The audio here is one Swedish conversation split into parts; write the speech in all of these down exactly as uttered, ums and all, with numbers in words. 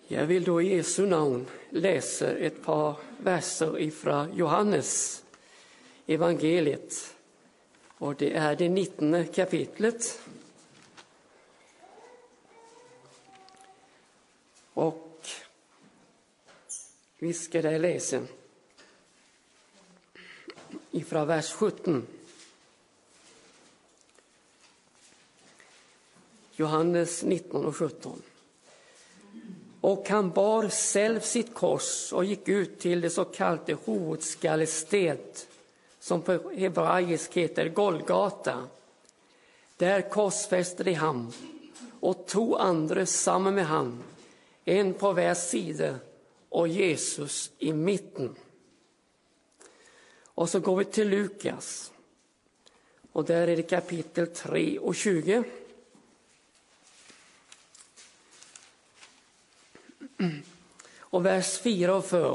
Jag vill då i Jesu namn läsa ett par verser ifrån Johannes evangeliet. Och det är det nittonde kapitlet. Och vi ska där läsa ifrån vers sjutton. Johannes nitton och sjutton. Och han bar själv sitt kors och gick ut till det så kallade huvudskallested, som på hebraisk heter Golgata. Där korsfäste de han och två andra samman med han, en på var sida och Jesus i mitten. Och så går vi till Lukas. Och där är det kapitel tre och tjugo. Och vers fyra och fem.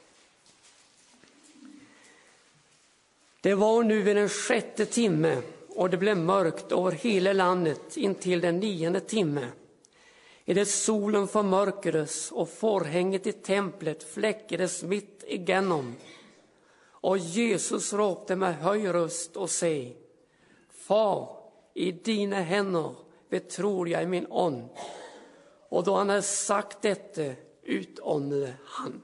Det var nu vid den sjätte timme och det blev mörkt över hela landet intill den nionde timme. I det solen förmörkades och förhänget i templet fläckades mitt igenom. Och Jesus ropte med hög röst och säg: Far, i dina händer betror jag min ond. Och då han hade sagt detta utåndade han.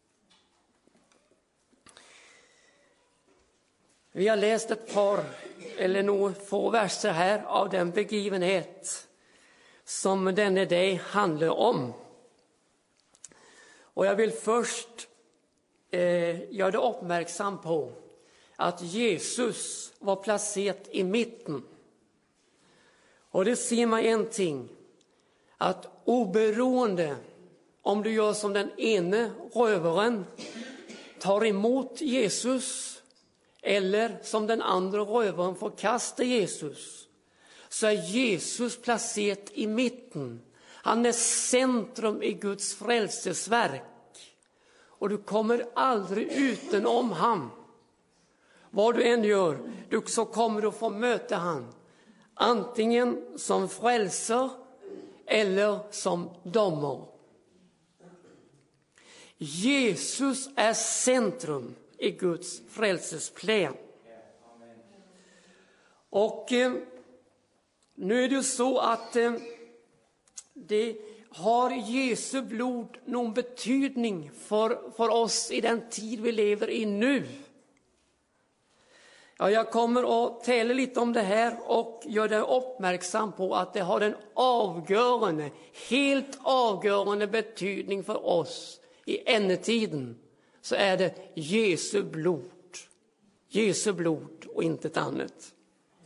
Vi har läst ett par eller några få verser här av den begivenhet som denna dag handlar om. Och jag vill först eh, göra det uppmärksam på att Jesus var placerad i mitten. Och det ser man en ting, att oberoende om du gör som den ene rövaren, tar emot Jesus, eller som den andra rövaren förkastar Jesus, så är Jesus placerad i mitten. Han är centrum i Guds frälsesverk. Och du kommer aldrig utenom han. Vad du än gör, du så kommer du få möta han. Antingen som frälsare eller som domare. Jesus är centrum i Guds frälsesplan. Och eh, nu är det så att eh, det har Jesu blod någon betydning för, för oss i den tid vi lever i nu. Ja, jag kommer att tala lite om det här och göra det uppmärksam på att det har en avgörande, helt avgörande betydning för oss i ändetiden. Så är det Jesu blod. Jesu blod och inte ett annat.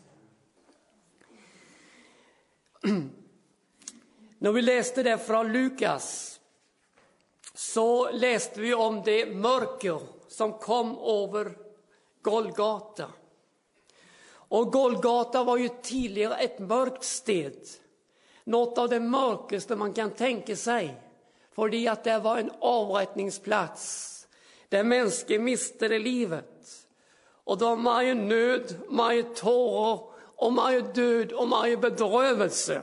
När vi läste det från Lukas så läste vi om det mörker som kom över Golgata. Och Golgata var ju tidigare ett mörkt sted. Något av det mörkaste man kan tänka sig. För att det var en avrättningsplats där människor miste livet. Och de var ju nöd, man ju tårar, och man ju död, och man ju bedrövelse.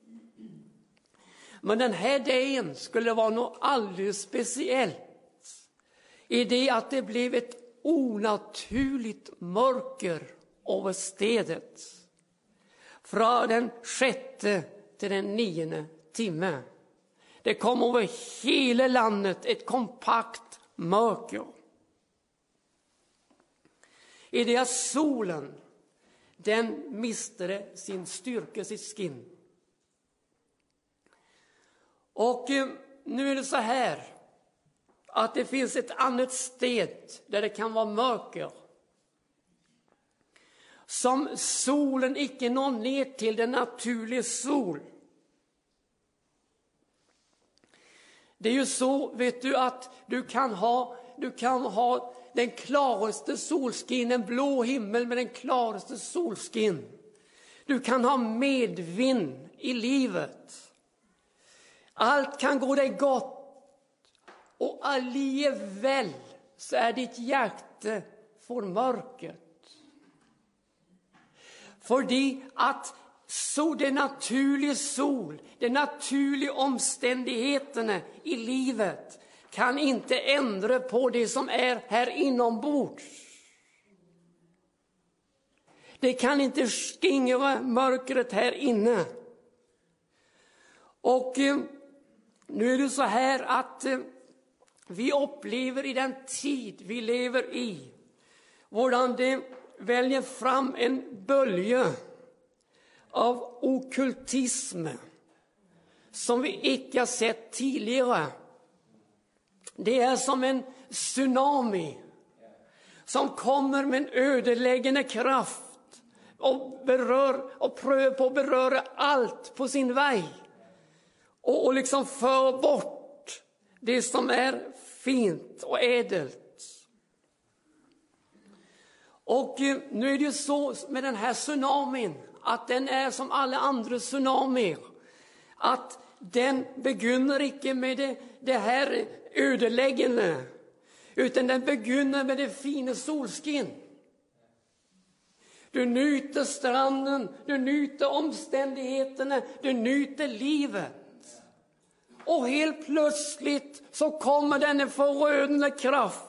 Men den här dagen skulle vara något alldeles speciellt. I det att det blev ett onaturligt mörker över stedet. Från den sjätte till den nionde timme. Det kom över hela landet ett kompakt mörker. I det att solen, den miste sin styrka, sitt skin. Och eh, nu är det så här att det finns ett annat sted där det kan vara mörker. Som solen icke når ner till den naturliga sol. Det är ju så, vet du, att du kan ha, du kan ha den klaraste solskin, en blå himmel med den klaraste solskin. Du kan ha medvind i livet. Allt kan gå dig gott. Och alligevel så är ditt hjärta för mörket. För att så det naturliga sol, de naturliga omständigheterna i livet kan inte ändra på det som är här inombords. Det kan inte skingra mörkret här inne. Och eh, nu är det så här att eh, vi upplever i den tid vi lever i, hvordan det väljer fram en bölje av okkultism som vi icke har sett tidigare. Det är som en tsunami som kommer med en ödeläggande kraft och berör och prövar på att beröra allt på sin väg och, och liksom för bort det som är fint och ädelt. Och nu är det ju så med den här tsunamin att den är som alla andra tsunamier, att den begynner icke med det, det här ödeläggande, utan den begynner med det fina solsken. Du nyter stranden, du nyter omständigheterna, du nyter livet. Och helt plötsligt så kommer den en förödande kraft.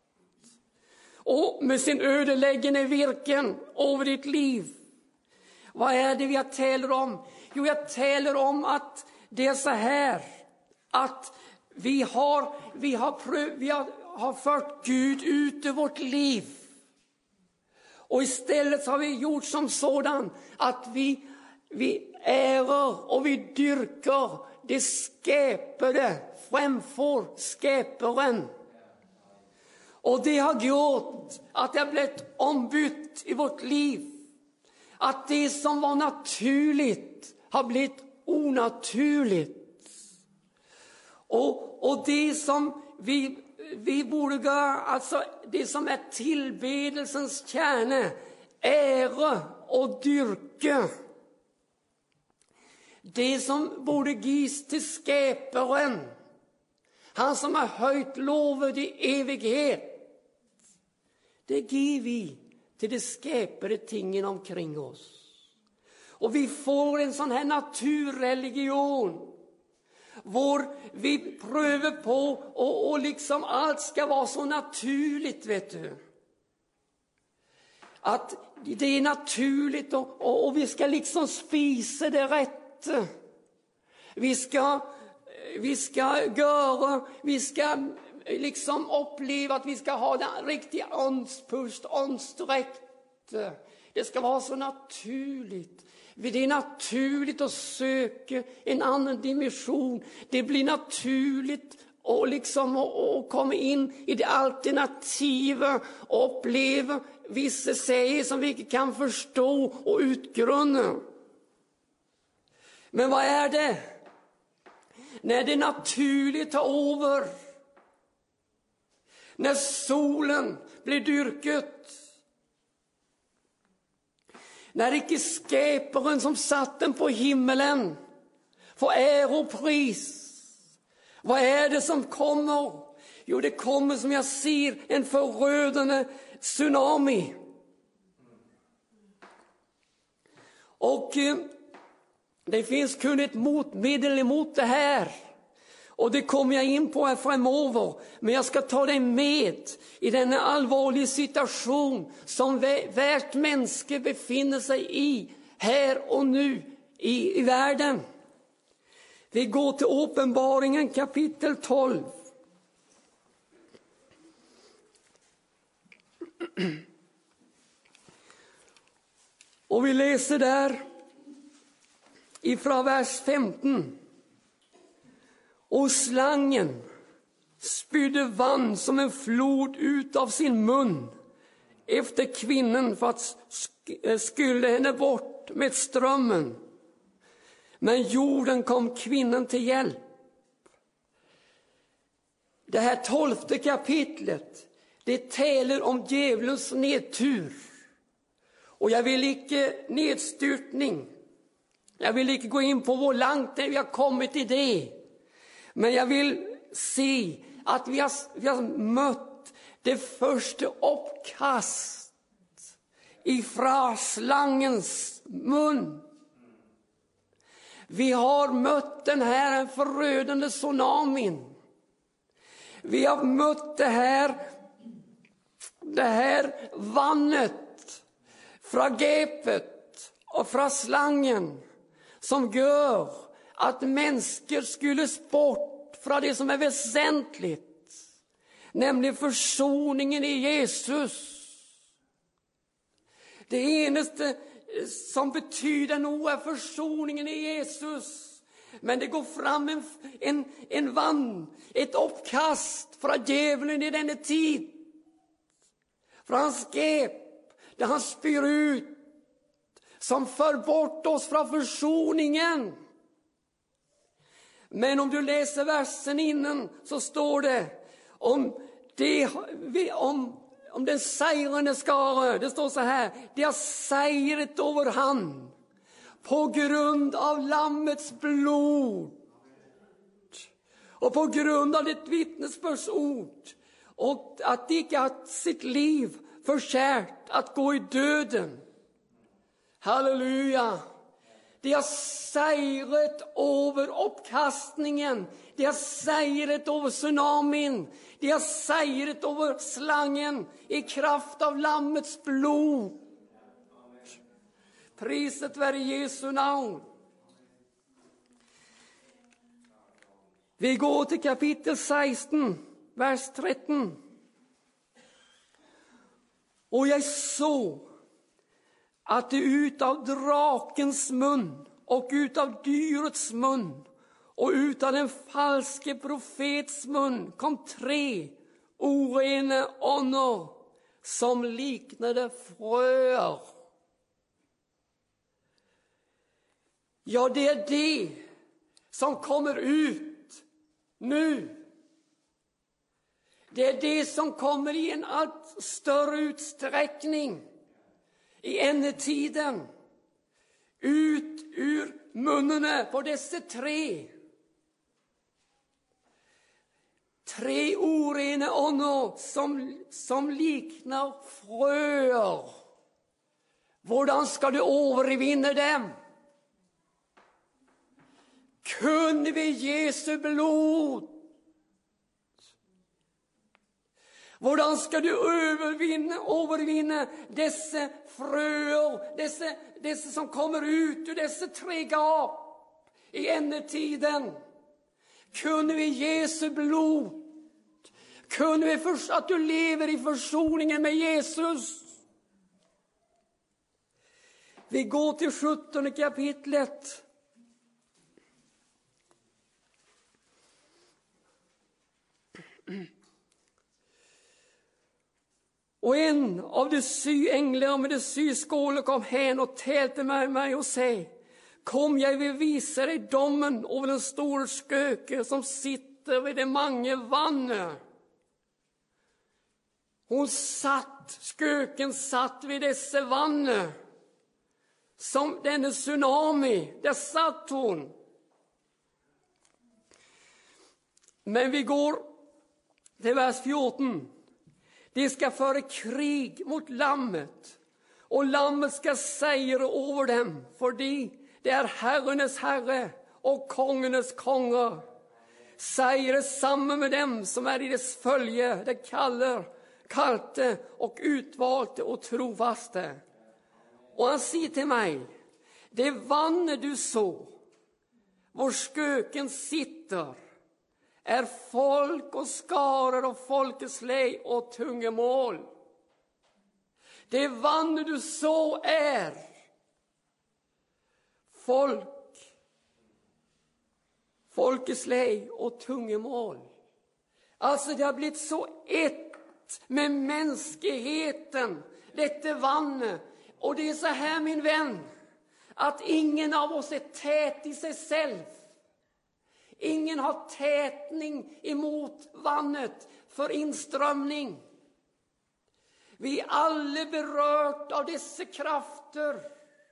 Och med sin ödeläggande virken över ditt liv. Vad är det vi har talar om? Jo, jag talar om att det är så här. Att vi har, vi har, pröv, vi har, har fört Gud ut i vårt liv. Och istället har vi gjort som sådan att vi, vi ärar och vi dyrkar det skapade framför skaparen. Och det har gjort att det har blivit ombytt i vårt liv. Att det som var naturligt har blivit onaturligt. Och, och det som vi, vi borde göra, alltså det som är tillbedelsens kärna, ära och dyrka. Det som borde ges till skaparen, han som har höjt lovet i evighet, det ger vi till de skapade tingen omkring oss. Och vi får en sån här naturreligion, hvor vi prövar på och, och liksom allt ska vara så naturligt, vet du. Att det är naturligt och, och, och vi ska liksom spisa det rätt. Vi ska, vi ska göra, vi ska liksom uppleva att vi ska ha den riktiga åndspust, åndsträkt. Det ska vara så naturligt. Det är naturligt att söka en annan dimension. Det blir naturligt och liksom att komma in i det alternativa och uppleva vissa säger som vi inte kan förstå och utgrunna. Men vad är det? När det naturligt tar över. När solen blir dyrket. När icke skaparen som satt den på himmelen får ära och pris. Vad är det som kommer? Jo, det kommer som jag ser en förödande tsunami. Och eh, det finns kun ett motmedel emot det här. Och det kommer jag in på här framöver. Men jag ska ta dig med i den allvarliga situation som värt människa befinner sig i här och nu i, i världen. Vi går till Uppenbaringen kapitel tolv. Och vi läser där ifrån vers femton. Och slangen spydde vann som en flod ut av sin mun efter kvinnan för att skylla henne bort med strömmen. Men jorden kom kvinnan till hjälp. Det här tolfte kapitlet, det talar om djävulens nedtur. Och jag vill icke nedstyrtning. Jag vill icke gå in på hur långt vi har kommit i det. Men jag vill se att vi har, vi har mött det första uppkast ifrån slangens mun. Vi har mött den här förödande tsunamin. Vi har mött det här, det här vannet från gapet och från slangen som gör att människor skulle bort från det som är väsentligt, nämligen försoningen i Jesus. Det enaste som betyder nog är försoningen i Jesus. Men det går fram en, en, en vann, ett uppkast från djävulen i denna tid. Från hans gep, där han spyr ut, som för bort oss från försoningen. Men om du läser versen innan så står det om, det, om, om den segrande skara. Det står så här: det har segrat över han på grund av lammets blod och på grund av ditt vittnesbördsord, och att de icke har sitt liv förkärt att gå i döden. Halleluja! De har segrat över uppkastningen. De har segrat över tsunamin. De har segrat över slangen i kraft av lammets blod. Priset vare Jesu namn. Vi går till kapitel sexton, vers tretton. Och jag såg att det utav drakens mun och utav dyrets mun och utav den falske profets mun kom tre orena åndor som liknade fröer. Ja, det är det som kommer ut nu. Det är det som kommer i en allt större utsträckning i ändetiden, ut ur munnen på dessa tre. Tre orena åndor som, som liknar fröer. Hvordan ska du övervinna dem? Kunde vi Jesu blod? Hvordan ska du övervinna, övervinna dessa fröer, dessa, dessa som kommer ut ur dessa tre gap i ändetiden? Kunde vi Jesu blod? Kunde vi först att du lever i försoningen med Jesus? Vi går till sjuttonde kapitlet. Och en av de sy änglar med de sy skålar kom hen och tälte med mig och säg: kom, jag vill visa dig domen över den stora sköke som sitter vid de många vanne. Hon satt, sköken satt vid dessa vanne. Som denne tsunami, där satt hon. Men vi går till vers fjorton. De ska föra krig mot lammet, och lammet ska segra över dem, för de, det är herrenes herre och kongenes konger. Segra samman med dem som är i dess följe, det kallar, kalte och utvalde och trofaste. Och han säger till mig: det vanne du så, vår sköken sitter, är folk och skarar och folkeslag och tungemål. Det vanne du så är folk, folkeslag och tungemål. Alltså det har blivit så ett med mänskligheten, detta vanne. Och det är så här, min vän, att ingen av oss är tät i sig själv. Ingen har tätning emot vannet för inströmning. Vi är alla berört av dessa krafter.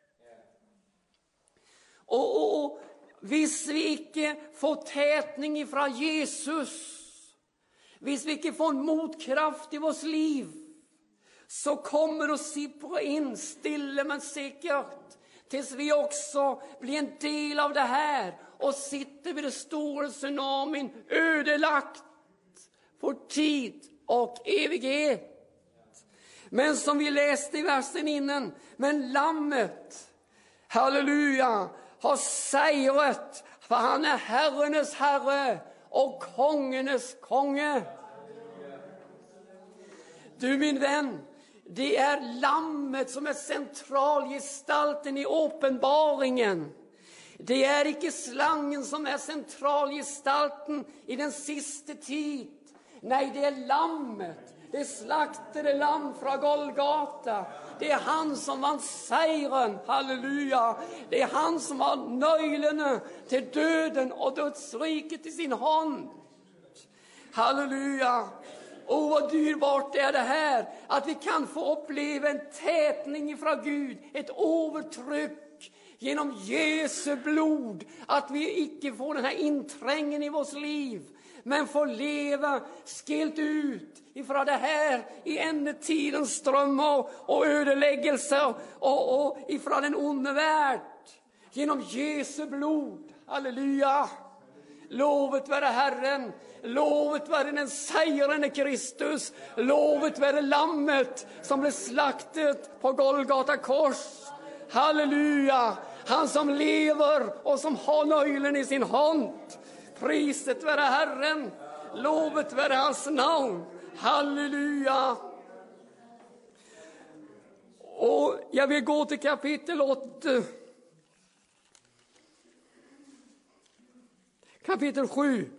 Och, och, och hvis vi inte får tätning ifrån Jesus, hvis vi inte får en motkraft i vårt liv, så kommer det att sippra in stille men säkert tills vi också blir en del av det här och sitter vid det stora tsunamin ödelagt för tid och evighet. Men som vi läste i versen innan, men lammet, halleluja, har segrat, för han är herrenes herre och kongenes konge. Du min vän, det är lammet som är centralgestalten i uppenbaringen. Det är icke slangen som är centralgestalten i den sista tid. Nej, det är lammet. Det slaktade lamm från Golgata. Det är han som vann segern, halleluja. Det är han som har nöjlerna till döden och dödsriket i sin hand. Halleluja. Och vad dyrbart är det här, att vi kan få uppleva en tätning ifrån Gud, ett övertryck genom Jesu blod, att vi icke får den här inträngen i vårt liv, men får leva skilt ut ifrån det här i ändetidens strömmar och ödeläggelser och, och ifrån den onda värld genom Jesu blod. Halleluja. Lovet vare Herren, lovet vare den segrande Kristus, lovet vare lammet som blev slaktet på Golgata kors. Halleluja, han som lever och som har nöjlen i sin hand. Priset vare Herren, lovet vare hans namn. Halleluja. Och jag vill gå till kapitel åtta. Kapitel sju.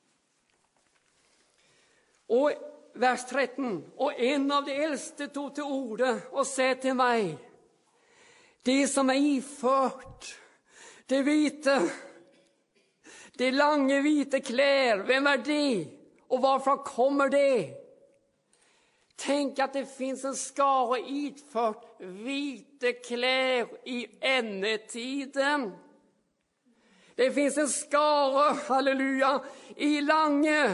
Och vers tretton. Och en av de äldste tog till orda och sa till mig: det som är ifört, det vita, det lange vita klär, vem är det? Och varför kommer det? Tänk att det finns en skara ifört vita klär i ändetiden. Det finns en skara, halleluja, i lange,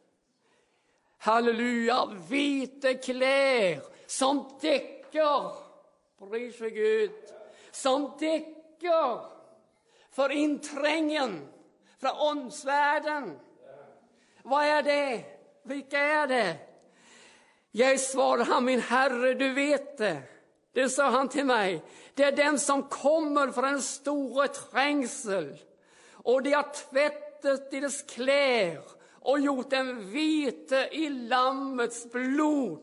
halleluja, vita klär som täcker, pris för Gud, som täcker för inträngen från åndsvärlden. Vad är det? Vilka är det? Jag svarade han, min Herre, du vet det. Det sa han till mig. Det är den som kommer från en stor trängsel. Och de har tvättat deras kläder och gjort dem vita i lammets blod.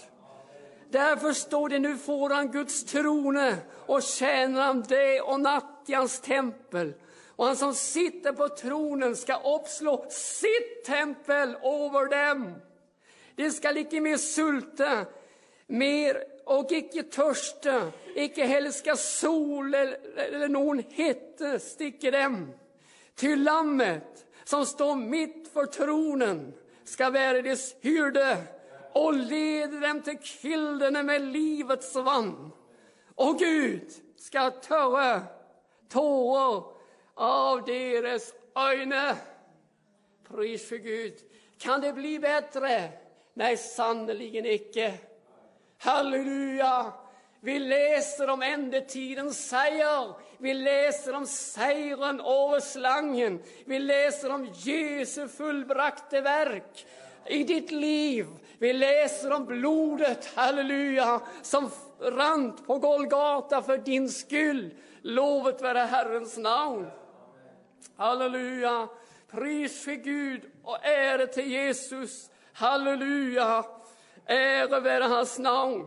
Därför står det, nu får han Guds trone och tjänar han det och natt i hans tempel. Och han som sitter på tronen ska uppslå sitt tempel över dem. Det ska icke mer sulta, mer och icke törsta, icke heller ska sol eller, eller någon hette sticka dem. Ty lammet som står mitt för tronen ska vara dess hyrde och leda dem till kilderna med livets vann. Och Gud ska törra tårar av deras ögon. Pris för Gud. Kan det bli bättre? Nej, sannoliken icke. Halleluja. Vi läser om ändetidens seger. Vi läser om segern över slangen. Vi läser om Jesu fullbrakte verk i ditt liv. Vi läser om blodet, halleluja, som rann på Golgata för din skull. Lovet vare Herrens namn. Halleluja. Pris för Gud och ära till Jesus. Halleluja. Ära vare hans namn.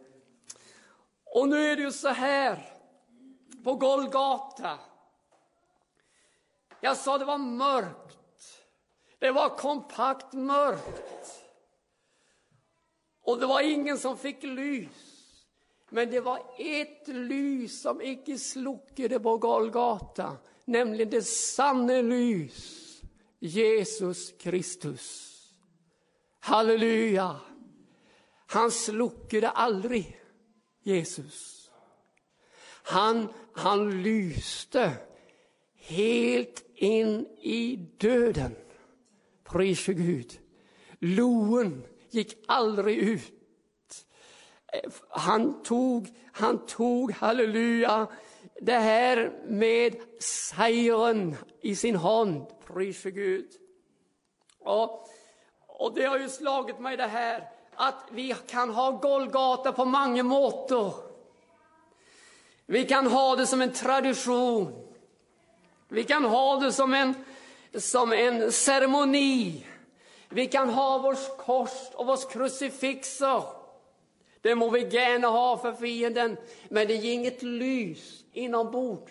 Och nu är det ju så här på Golgata. Jag sa det var mörkt. Det var kompakt mörkt. Och det var ingen som fick lys. Men det var ett lys som icke slukade på Golgata. Nämligen det sanna lys. Jesus Kristus. Halleluja. Han slukade aldrig. Jesus. Han, han lyste helt in i döden. Pris för Gud. Loen gick aldrig ut. Han tog, han tog, halleluja, det här med sejren i sin hand. Pris för Gud. Och, och det har ju slagit mig det här att vi kan ha Golgata på många måter. Vi kan ha det som en tradition. Vi kan ha det som en, som en ceremoni. Vi kan ha vårt kors och vårt krucifixer. Det må vi gärna ha för fienden, men det ger inget lys inombords.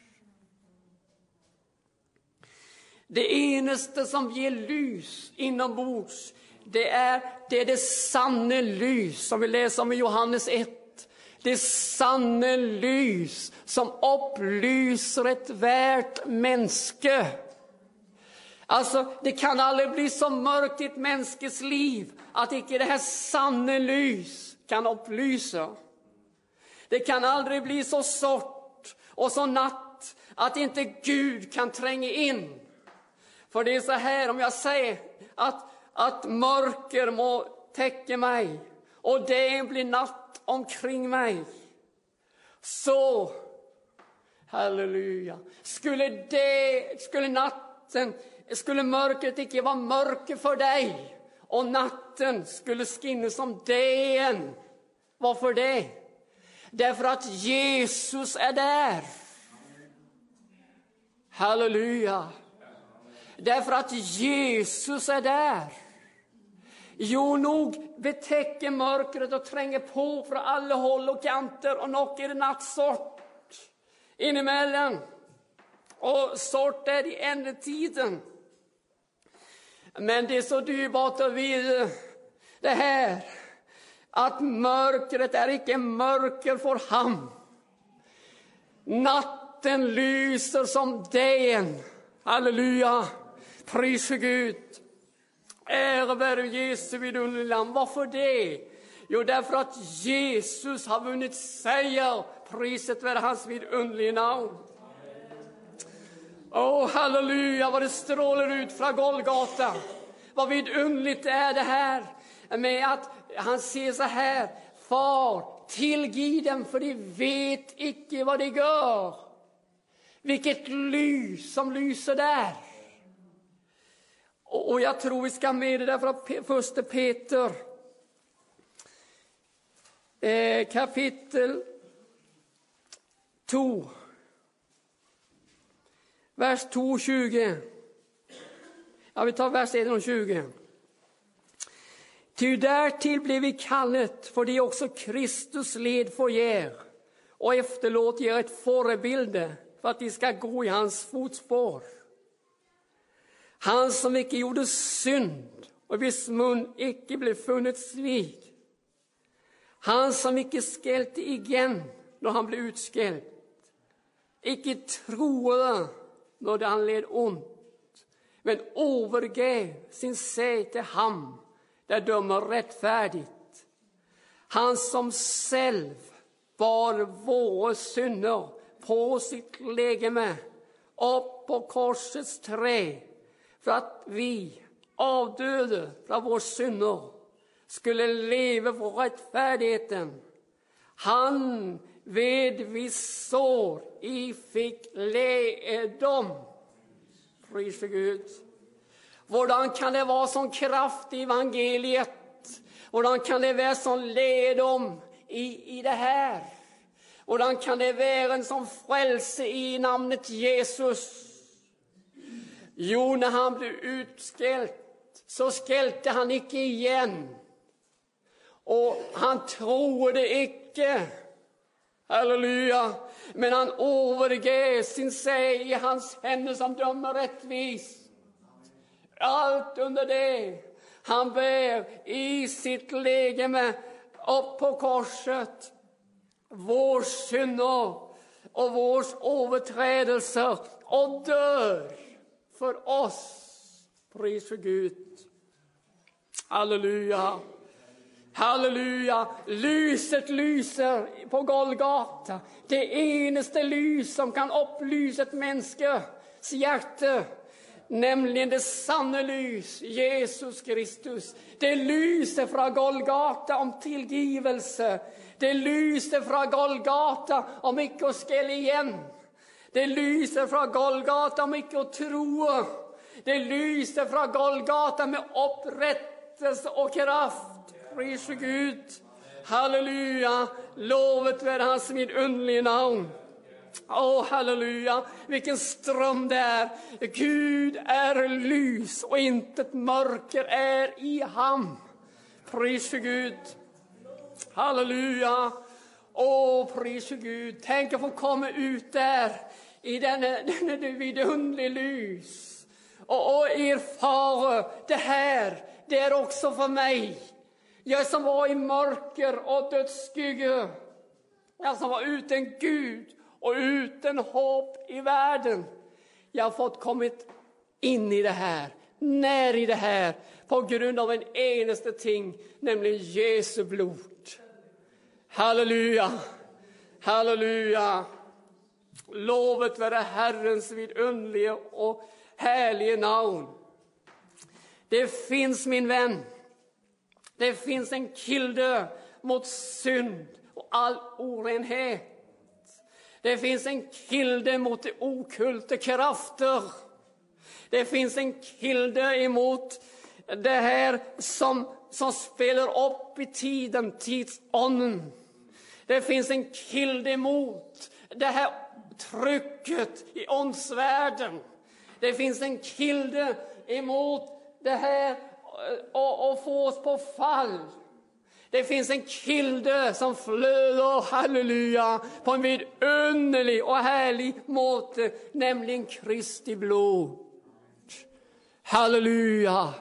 Det enaste som ger lys inombords, det är det, är det sanna lys som vi läser om i Johannes ett. Det sanna lys som upplyser ett värt mänske. Alltså, det kan aldrig bli så mörkt i ett mänskes liv att inte det här sanna lys kan upplysa. Det kan aldrig bli så sort och så natt att inte Gud kan tränga in. För det är så här, om jag säger att, att mörker må täcka mig och det blir natt omkring mig, så, halleluja, skulle det, skulle natten, skulle mörkret inte vara mörker för dig och natten skulle skinna som dagen. Varför det? Därför att Jesus är där. Halleluja. Därför att Jesus är där. Jo, nog betäcker mörkret och tränger på från alla håll och kanter och nog är det nattsort inemellan. Och sort är det i ändetiden. Men det är så dyrbart att veta det här, att mörkret är icke mörker för ham. Natten lyser som dagen. Halleluja, pris för Gud. Ära vare Jesu vidunderlige lam. Varför det? Jo, därför att Jesus har vunnit seger. Priset vare hans vidunderlige namn. Åh, oh, halleluja, vad det strålar ut från Golgata. Vad vidunderligt är det här med att han säger så här: Far, tillgiv dem, för de vet icke vad de gör. Vilket lys som lyser där. Och, och jag tror vi ska med det där från första Peter eh, kapitel två. Vers två tjugo. Ja, vi tar vers ett tjugo. Ty därtill blev vi kallet, för det också Kristus led för er och efterlåt er ett förebilde för att de ska gå i hans fotspår. Han som icke gjorde synd och vis mun icke blev funnet svig. Han som icke skälte igen då han blev utskällt. Icke troede när han led ont, men övergav sin säg till ham där dömer rättfärdigt. Han som själv bar våra synder på sitt legeme upp på korsets trä, för att vi avdöde från våra synder skulle leva för rättfärdigheten. Han ved vi sår i fick läkedom. Pris för Gud. Hvordan kan det vara sån kraft i evangeliet? Hvordan kan det vara sån ledom i, i det här? Hvordan kan det vara en sån frälse i namnet Jesus? Jo, när han blev utskällt så skälte han icke igen. Och han troede icke. Halleluja. Men han övergav sin säg i hans händer som dömer rättvis. Allt under det han bär i sitt legeme upp på korset vår synder och vår överträdelser och dör för oss. Pris för Gud. Halleluja. Halleluja. Lyset lyser på Golgata. Det enaste lys som kan upplysa ett mänskes hjärta. nämligen det sanna lys, Jesus Kristus. Det lyser från Golgata om tillgivelse. Det lyser från Golgata om icke att skälja igen. Det lyser från Golgata om icke att tro. Det lyser från Golgata med upprättelse och kraft. Pris för Gud. Halleluja. Lovet vare hans vidunderliga namn. Åh, halleluja. Vilken ström det är. Gud är lys och inte ett mörker är i ham. Pris för Gud. Halleluja. Åh, pris för Gud. Tänk att få komma ut där i denna, denna vidunderliga lys. Och, och erfara det här. Det är också för mig. Jag som var i mörker och dödsskugga. Jag som var utan Gud och utan hopp i världen. Jag har fått kommit in i det här. När i det här. På grund av en enaste ting. Nämligen Jesu blod. Halleluja. Halleluja. Lovet vare Herrens vidunderliga och härliga namn. Det finns, min vän. Det finns en kilde mot synd och all orenhet. Det finns en kilde mot de okulta krafter. Det finns en kilde emot det här som, som spelar upp i tiden, tidsånden. Det finns en kilde emot det här trycket i åndsvärlden. Det finns en kilde emot det här och, och få oss på fall. Det finns en kilde som flödar, halleluja, på en vidunderlig och härlig måte, nämligen Kristi blod. Halleluja.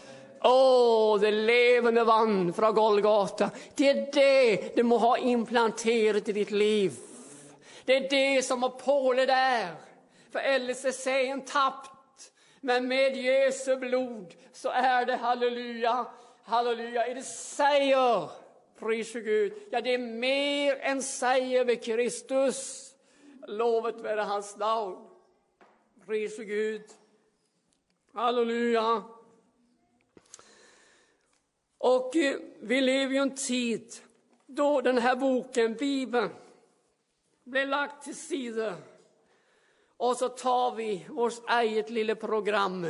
Åh, det levande vann från Golgata. Det är det du må ha implanterat i ditt liv. Det är det som har pålet där. För ellers är sägen tappt. Men med Jesu blod så är det, halleluja, halleluja, är det säger, pris för Gud. Ja, det är mer än säger vid Kristus. Lovet vare hans namn. Pris för Gud. Halleluja. Och eh, vi lever i en tid då den här boken, Bibeln, blir lagt till sida. Och så tar vi vårt eget lilla program.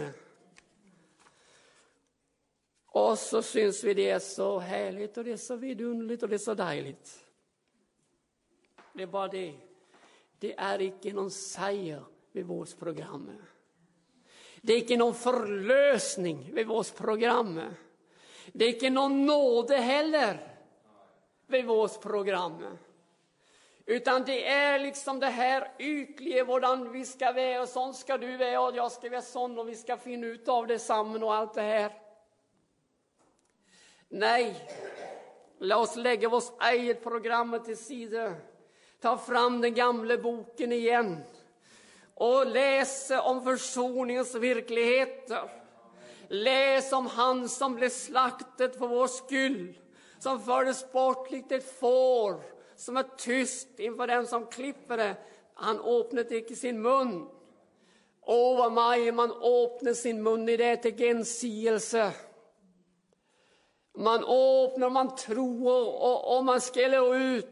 Och så syns vi det är så härligt och det är så vidunderligt och det är så dejligt. Det är bara det. Det är inte någon seger vid vårt program. Det är inte någon förlösning vid vårt program. Det är inte någon nåde heller vid vårt program. Utan det är liksom det här ytliga, hvordan vi ska vara, och sån ska du vara, och jag ska vara sån, och vi ska finna ut av det samman och allt det här. Nej, låt oss lägga vårt eget program till sida. Ta fram den gamla boken igen. Och läsa om försoningens verkligheter. Läs om han som blev slaktet för vår skull. Som fördes bort likt ett får. Som är tyst inför den som klipper det. Han öppnade inte sin mun. Åh, vad mig man öppnar sin mun i det till gensigelse. Man öppnar, man tror och, och man skäller ut.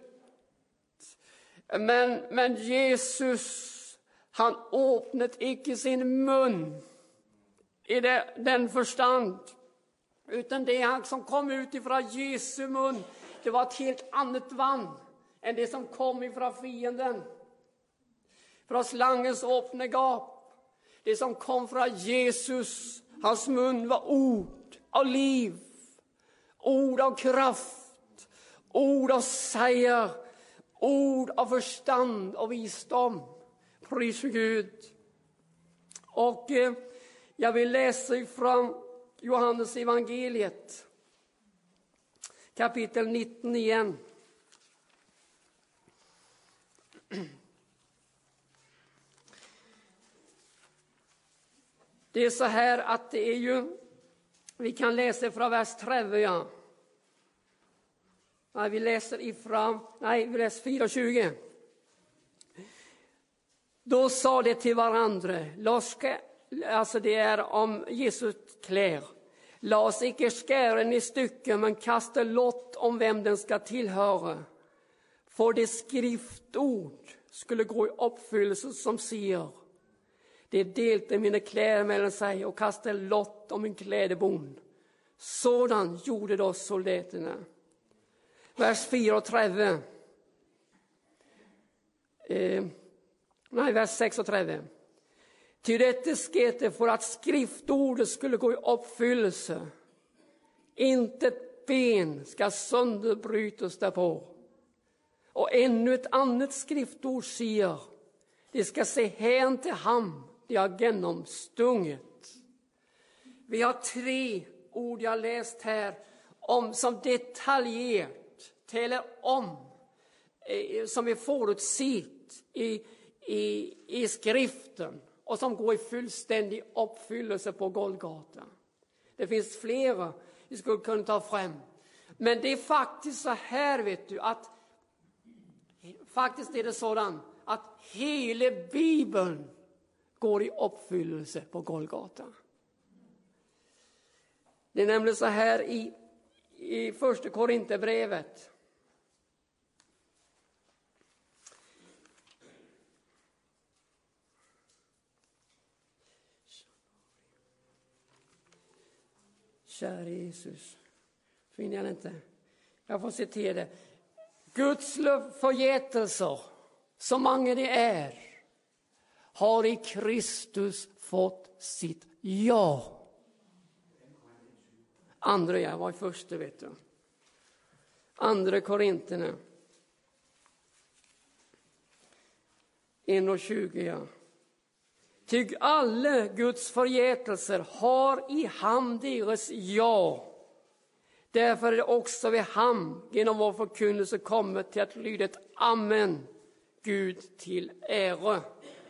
Men, men Jesus, han öppnade inte sin mun i det, den förstand. Utan det han som kom ut ifrån Jesu mun, det var ett helt annat vann än det som kom ifrån fienden. Från slangens öppna gap. Det som kom från Jesus, hans mun var ord av liv. Ord av kraft. Ord av säger. Ord av förstand och visdom. Pris för Gud. Och eh, jag vill läsa ifrån Johannes evangeliet. Kapitel nitton igen. Det är så här att det är ju, vi kan läsa från vers tretton. Ja. Nej, vi läser ifrån, nej, vi läser fyra tjugo. Då sa det till varandra, låt, ska, alltså det är om Jesu kläder. Las icke skären i stycken, men kasta lott om vem den ska tillhöra. För det skriftord skulle gå i uppfyllelse som säger: det delte mina kläder mellan sig och kastade lott om en klädebon. Sådan gjorde då soldaterna. Vers fyra och trettio. Eh, nej, vers sex och trettio. Ty detta skete för att skriftordet skulle gå i uppfyllelse. Inte ett ben ska sönderbrytas därpå. Och ännu ett annat skriftord säger: det ska se hän till ham det har genomstunget. Vi har tre ord jag läst här om som detaljerat talar om eh, som är förutsett i, i, i skriften och som går i fullständig uppfyllelse på Golgata. Det finns flera vi skulle kunna ta fram. Men det är faktiskt så här, vet du, att faktiskt är det sådant att hela Bibeln går i uppfyllelse på Golgata. Det är nämligen så här i, i första Korinthierbrevet. Kära Jesus, finner jag inte. Jag får citera det. Guds förgätelser, så många det är, har i Kristus fått sitt ja. Andra, jag var i första, vet du. Andra Korinterna. en och tjugo, ja. Ty alla Guds förgätelser har i ham deras ja. Därför är det också vid ham genom vår förkunnelse kommit till att lyda ett amen, Gud till ära.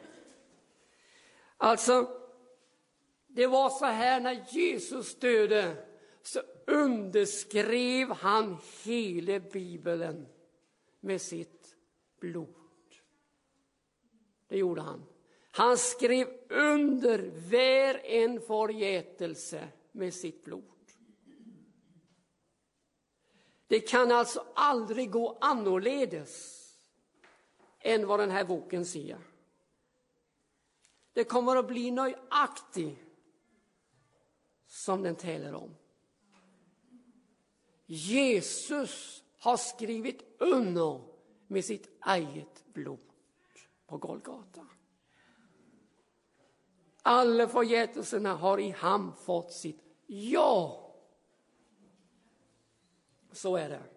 Alltså, det var så här när Jesus döde, så underskrev han hela Bibeln med sitt blod. Det gjorde han. Han skrev under var en förgätelse med sitt blod. Det kan alltså aldrig gå annorledes än vad den här boken säger. Det kommer att bli nöjaktigt som den talar om. Jesus har skrivit under med sitt eget blod på Golgata. Alla förgätelserna har i ham fått sitt ja. Så är det.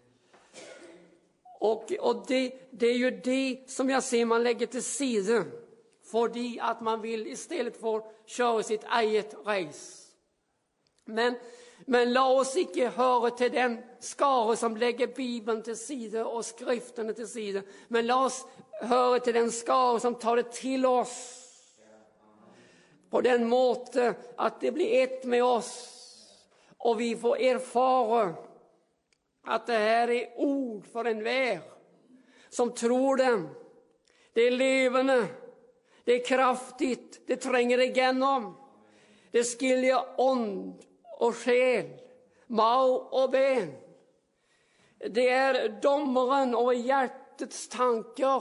Och, och det, det är ju det som jag ser man lägger till sidan. För att man vill istället få köra sitt eget race. Men, men låt oss inte höra till den skara som lägger Bibeln till sidan och skrifterna till sidan. Men låt oss höra till den skara som tar det till oss. På den måte att det blir ett med oss. Och vi får erfara att det här är ord för en värld som tror dem. Det är levande, det är kraftigt, det tränger igenom. Det skiljer ond och själ, mau och ben. Det är domaren och hjärtets tankar.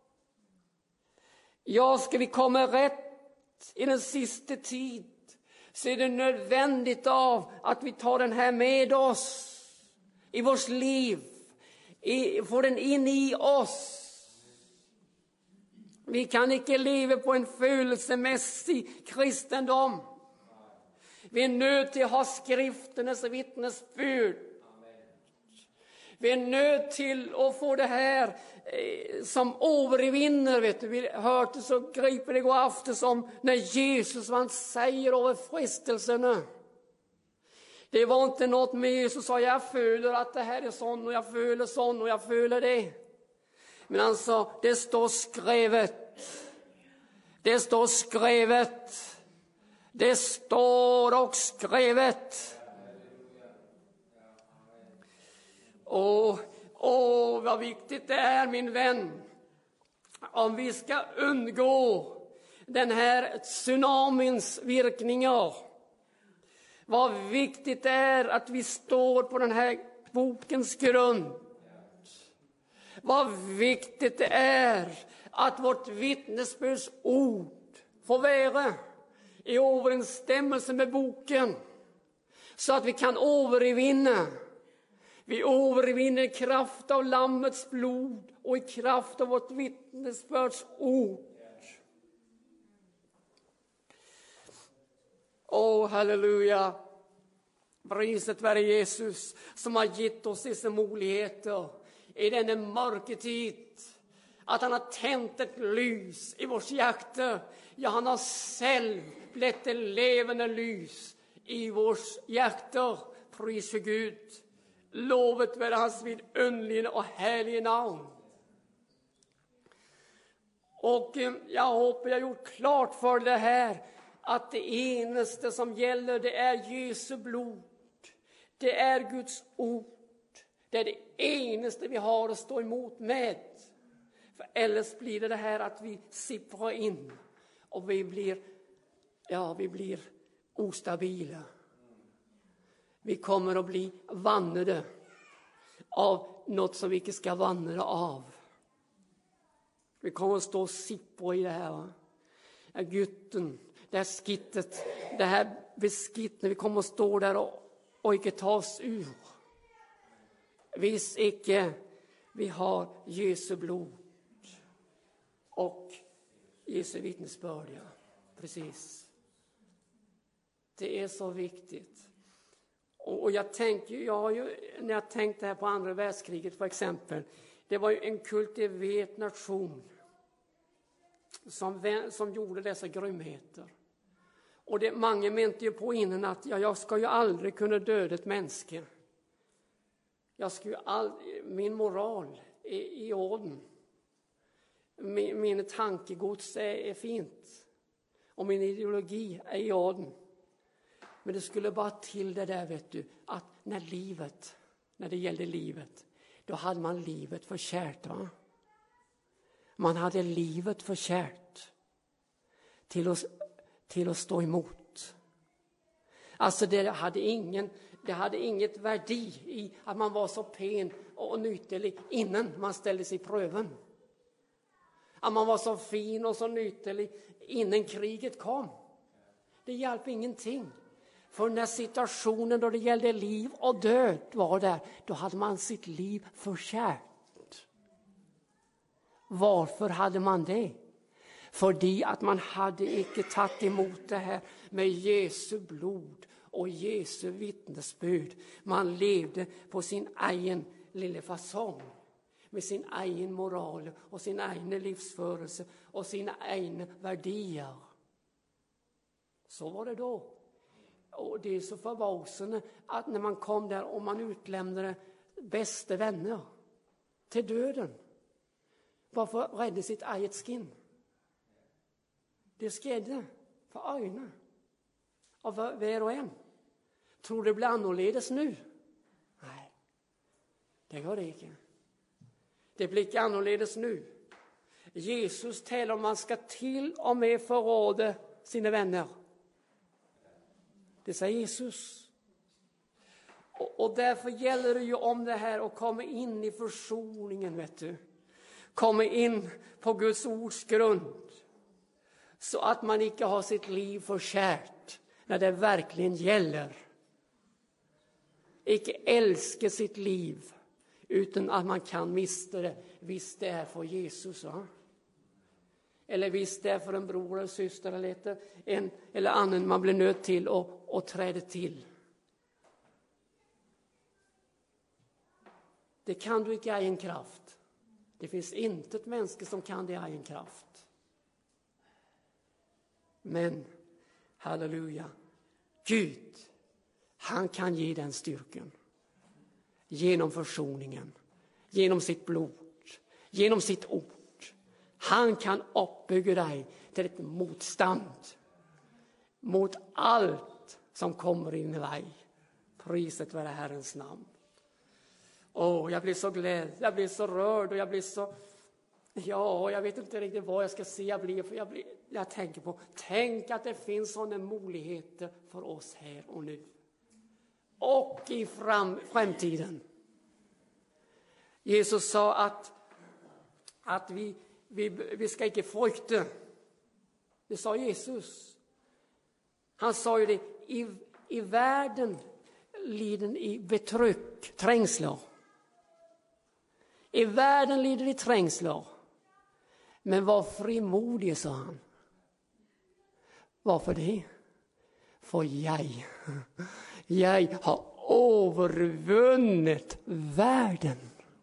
Ja, ska vi komma rätt i den sista tid, så är det nödvändigt av att vi tar den här med oss i vårt liv, i, får den in i oss. Vi kan inte leva på en födelsemässig kristendom. Vi är nöd till att ha skrifternas vittnesbörd. Vi är nöd till att få det här eh, som övervinner. Vet du. Vi hörde så griper det går afton som när Jesus vann seger över frestelserna. Det var inte något med Jesus sa jag följer att det här är sån och jag följer sån och jag följer det. Men han sa det står skrivet. Det står skrivet. Det står och skrivet. Åh, åh, vad viktigt det är, min vän. Om vi ska undgå den här tsunamins virkningar. Vad viktigt det är att vi står på den här bokens grund. Vad viktigt det är att vårt vittnesbörds ord får vara i överensstämmelse med boken. Så att vi kan övervinna. Vi övervinner i kraft av Lammets blod och i kraft av vårt vittnesbörds ord. Åh, halleluja. Priset vare Jesus som har gett oss dessa möjligheter i denna mörkertid. Att han har tänt ett lys i vårt hjärta. Ja, han har själv blivit ett levande lys i vårt hjärta. Pris för Gud. Lovet vare hans vidunderliga och härliga namn. Och jag hoppas jag har gjort klart för det här att det enaste som gäller, det är Jesu blod. Det är Guds ord. Det är det enaste vi har att stå emot med. För ellers blir det det här att vi sipprar in och vi blir, ja, vi blir ostabila. Vi kommer att bli vandrade av något som vi inte ska vandra av. Vi kommer att stå och sippra i det här. Va? Ja, gutten, det här skittet, det här beskittna, vi kommer att stå där och, och inte ta oss ur. Visst icke vi har Jesu blod och Jesu vittnesbörd. Ja. Precis. Det är så viktigt. Och, och jag tänker, jag har ju, när jag tänkte här på andra världskriget för exempel, det var ju en kultiverad nation som, som gjorde dessa grymheter. Och det, många mente ju på innan att ja, jag ska ju aldrig kunna döda ett människa. Jag ska ju all, min moral är i orden. Min, min tankegods är, är fint. Och min ideologi är i orden. Men det skulle bara till det där, vet du, att när livet, när det gällde livet, då hade man livet för kärt, va? Man hade livet för kärt till att, till att stå emot. Alltså det hade ingen, det hade inget värde i att man var så pen och nyttig innan man ställde sig i pröven. Att man var så fin och så nyttig innan kriget kom. Det hjälper ingenting. För när situationen då det gällde liv och död var där, då hade man sitt liv för kärt. Varför hade man det? För att man hade icke tagit emot det här med Jesu blod och Jesu vittnesbörd. Man levde på sin egen lilla fasong. Med sin egen moral och sin egen livsförelse och sina egna värderingar. Så var det då. Och det är så förvånande att när man kom där och man utlämnade bästa vänner till döden. Bara för att rädda sitt eget skin. Det skedde för ögonen av var och en. Tror det blir annorledes nu? Nej, det gör det inte. Det blir inte annorledes nu. Jesus talar om att man ska till och med förråda sina vänner. Det säger Jesus. Och, och därför gäller det ju om det här att komma in i försoningen, vet du. Komma in på Guds ords grund. Så att man inte har sitt liv för kärt när det verkligen gäller. Icke älska sitt liv utan att man kan mista det. Visst det är för Jesus, va? Eller visst det är för en bror eller syster eller, en, eller annan man blir nöjd till och, och träder till. Det kan du inte i egen kraft. Det finns inte ett människa som kan det i egen kraft. Men, halleluja, Gud, han kan ge den styrkan. Genom försoningen, genom sitt blod, genom sitt ord. Han kan uppbygga dig till ett motstånd mot allt som kommer in i dig. Priset vare Herrens namn. Åh, jag blir så glad, jag blir så rörd och jag blir så, ja, jag vet inte riktigt vad jag ska säga. Jag blir, för jag blir, jag tänker på, tänk att det finns sådana möjligheter för oss här och nu. Och i fram, framtiden. Jesus sa att, att vi, vi, vi ska inte frukta. Det sa Jesus. Han sa ju det, i, i världen lider i betryck, trängslar. I världen lider i trängslar. Men var frimodig, sa han. Varför det? För jag, jag har övervunnit världen.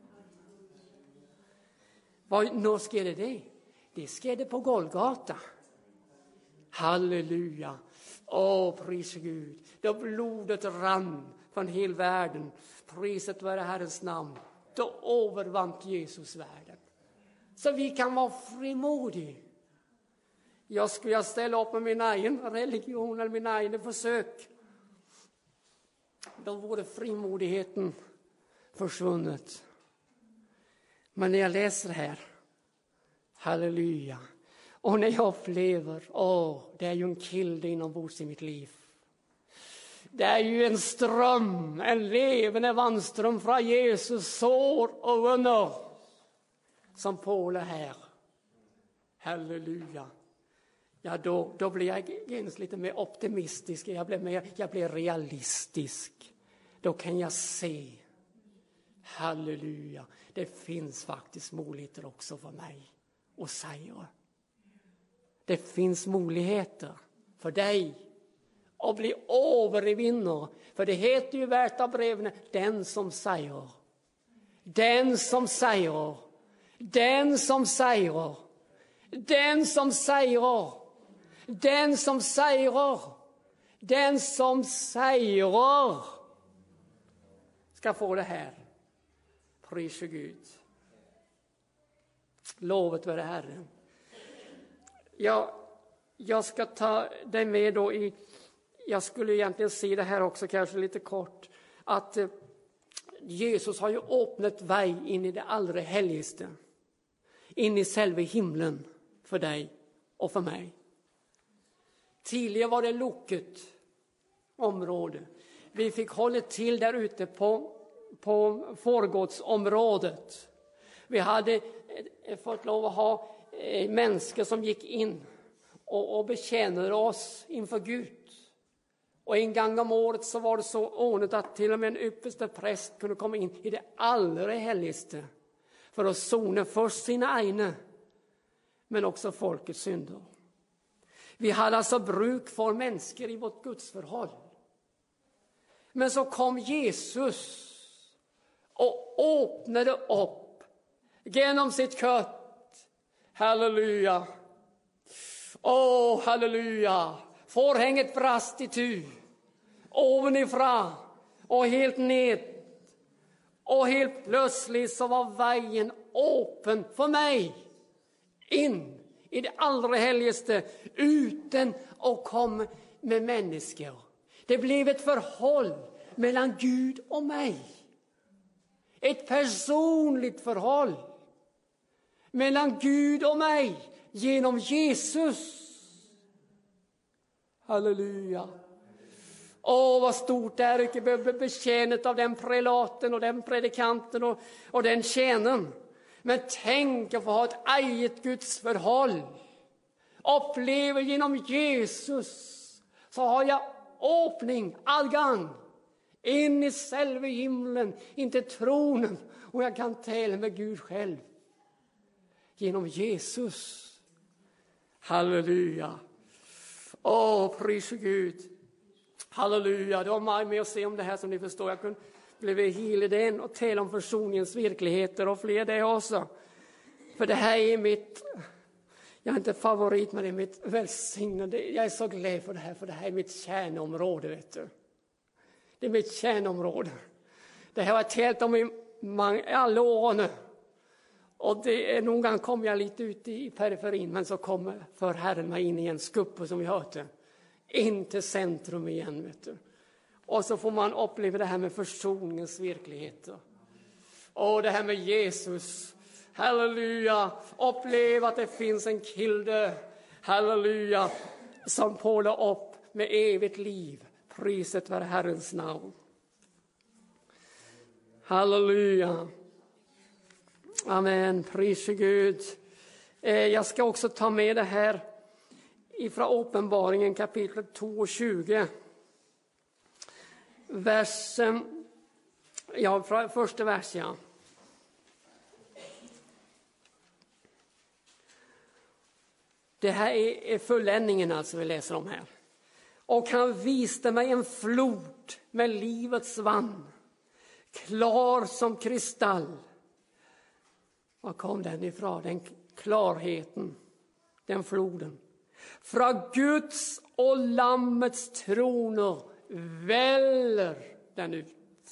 Vad, när skedde det? Det skedde på Golgata. Halleluja. Åh, pris Gud. Då blodet rann från hela världen. Priset vare Herrens namn. Då övervann Jesus världen. Så vi kan vara frimodiga. Jag skulle ställa upp med min egen religion eller min egen försök. Då vore frimodigheten försvunnet. Men när jag läser här, halleluja, och när jag upplever, åh, det är ju en kilde inombords i mitt liv. Det är ju en ström, en levande vandström från Jesus sår och under som pålar här. Halleluja. Ja, då, då blir jag genast lite mer optimistisk. Jag blir, mer, jag blir realistisk. Då kan jag se, halleluja, det finns faktiskt möjligheter också för mig att säga. Det finns möjligheter för dig att bli övervinnare. För det heter ju värt av breven, den som säger. Den som säger. Den som säger. Den som säger. Den som säger. Den som säger. Ska få det här. Pris Gud. Lovet vare Herren. Ja, jag ska ta dig med då i, jag skulle egentligen se det här också kanske lite kort, att eh, Jesus har ju öppnat väg in i det allra heligaste, in i själva himlen för dig och för mig. Tidigare var det lucket område. Vi fick hålla till där ute på, på förgårdsområdet. Vi hade fått lov att ha människor som gick in och, och betjänade oss inför Gud. Och en gång om året så var det så ordnat att till och med en ypperste präst kunde komma in i det allra heligaste för att sona först sina egna men också folkets synder. Vi hade alltså bruk för människor i vårt gudsförhåll. Men så kom Jesus och öppnade upp genom sitt kött. Halleluja. Åh, halleluja. Förhänget brast i tu. Ovanifrån och helt ned. Och helt plötsligt så var vägen öppen för mig. In i det allra heligaste utan att komma med människor. Det blev ett förhåll mellan Gud och mig. Ett personligt förhåll mellan Gud och mig genom Jesus. Halleluja. Åh, vad stort det är att inte behöva bli betjänat av den prelaten och den predikanten och, och den tjänaren. Men tänk att få ha ett eget Guds förhåll. Upplever genom Jesus så har jag öppning, allgång in i själva himlen, inte tronen. Och jag kan tala med Gud själv. Genom Jesus. Halleluja. Åh, pris Gud. Halleluja. Det var mig med att se om det här som ni förstår. Jag kunde bli helig den och tala om försoningens verkligheter och fler det också. För det här är mitt, jag är inte favorit men det är mitt välsignade. Jag är så glad för det här, för det här är mitt kärnområde, vet du. Det är mitt kärnområde. Det här har jag talat om i många, alla åren. Och det är någon gång kom jag lite ut i periferin, men så kommer för Herren mig in i en skuppe som vi hörde. In till centrum igen, vet du. Och så får man uppleva det här med försoningens verkligheter. Och det här med Jesus. Halleluja. Uppleva att det finns en kilde. halleluja, som pålar upp med evigt liv. Priset var Herrens namn. Halleluja. Amen, pris Gud. Jag ska också ta med det här ifrån Uppenbaringen kapitel tjugo. Versen, ja, första versen. Ja. Det här är fulländningen alltså vi läser om här. Och han visade mig en flod med livets vann, klar som kristall. Var kom den ifrån? Den klarheten, den floden. Från Guds och Lammets troner väller den ut.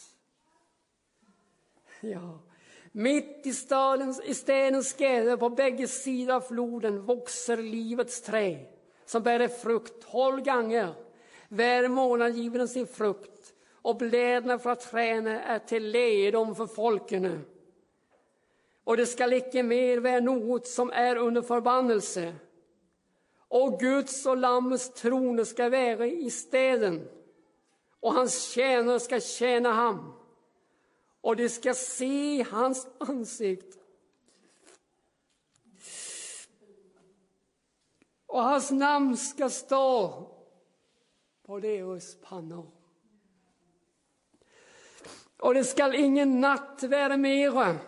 Ja. Mitt i stadens, i stenens skäde på bägge sidor av floden växer livets träd som bär frukt tolv gånger. Var månad giver den sin frukt och bläderna från träden är till ledom för folken. Och det skall icke mer vara något som är under förbannelse. Och Guds och Lammets troner ska vara i städen och hans tjänare ska tjäna ham. Och de ska se hans ansikt. Och hans namn ska stå på deras pannor. Och det skall ingen natt vara mera.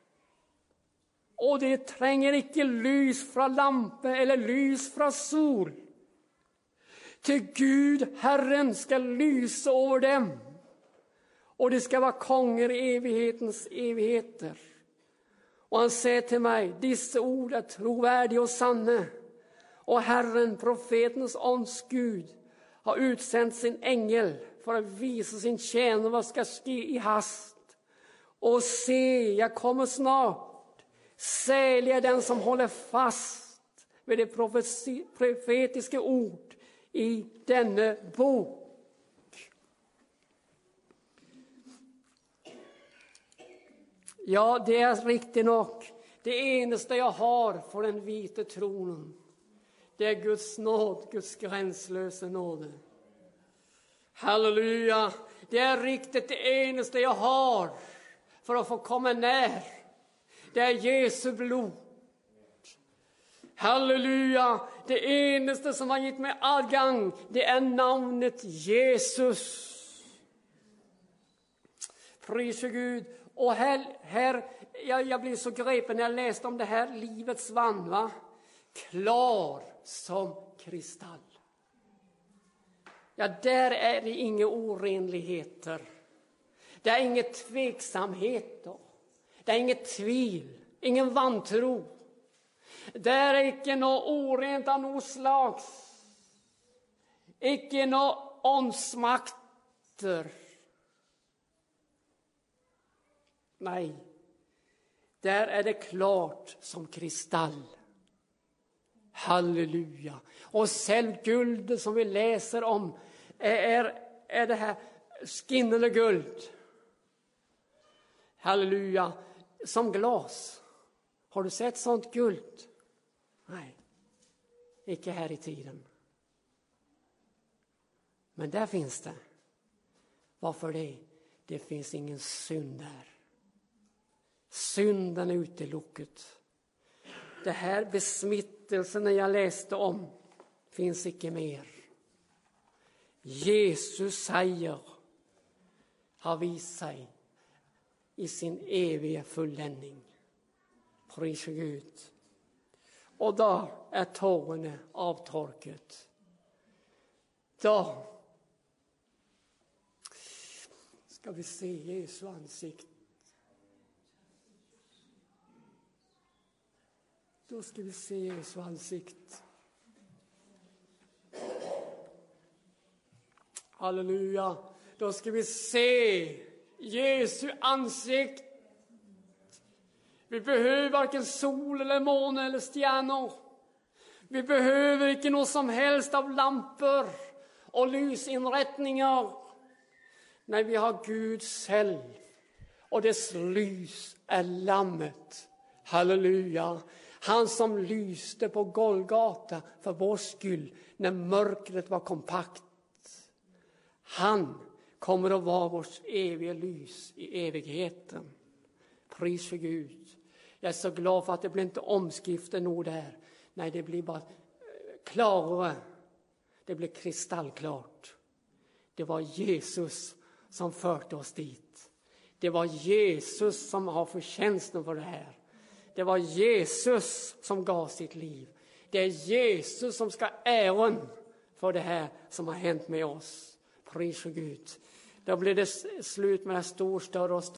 Och det tränger icke lys från lampa eller lys från sol. Till Gud, Herren, ska lysa över dem. Och det ska vara konger i evighetens evigheter. Och han säger till mig, dessa ord är trovärdiga och sanna. Och Herren, profetens ånds Gud, har utsänt sin ängel för att visa sin tjänare vad ska ske i hast. Och se, jag kommer snart. Sälig är den som håller fast vid det profetiska ord i denna bok. Ja, det är riktigt nog. Det enaste jag har för den vita tronen, det är Guds nåd, Guds gränslösa nåd. Halleluja. Det är riktigt det enaste jag har för att få komma när. Det är Jesu blod. Halleluja. Det enaste som har gett mig adgang, det är namnet Jesus. Pris för Gud. Och här, här jag, jag blev så grepen när jag läste om det här livets vann, va? Klar som kristall. Ja, där är det inga orenligheter. Det är inga tveksamheter. Det är inget tvivel, ingen vantro. Det är icke något orent av något slags. Icke något åndsmakter. Nej, där är det klart som kristall. Halleluja. Och själv guld som vi läser om är, är det här skinnande guld. Halleluja. Som glas. Har du sett sånt guld? Nej, icke här i tiden. Men där finns det. Varför det? Det finns ingen synd där. Synden är utelucket. Det här besmittelsen jag läste om finns icke mer. Jesus säger har visat sig i sin eviga fulländning. Pris för Gud. Och då är tårarna avtorkat. Då ska vi se Jesu ansikte. Då ska vi se Jesu ansikte. Halleluja. Då ska vi se Jesu ansikte. Vi behöver varken sol eller måne eller stjärnor. Vi behöver inte något som helst av lampor och lysinrättningar. Nej, vi har Gud själv. Och dess lys är lammet. Halleluja. Han som lyste på Golgata för vår skull när mörkret var kompakt. Han kommer att vara vårt eviga lys i evigheten. Pris för Gud. Jag är så glad för att det blir inte omskriften nog där. Nej, det blir bara klarare. Det blir kristallklart. Det var Jesus som förde oss dit. Det var Jesus som har förtjänsten för det här. Det var Jesus som gav sitt liv. Det är Jesus som ska äran för det här som har hänt med oss. Pris för Gud. Då blir det slut med det här stor, större och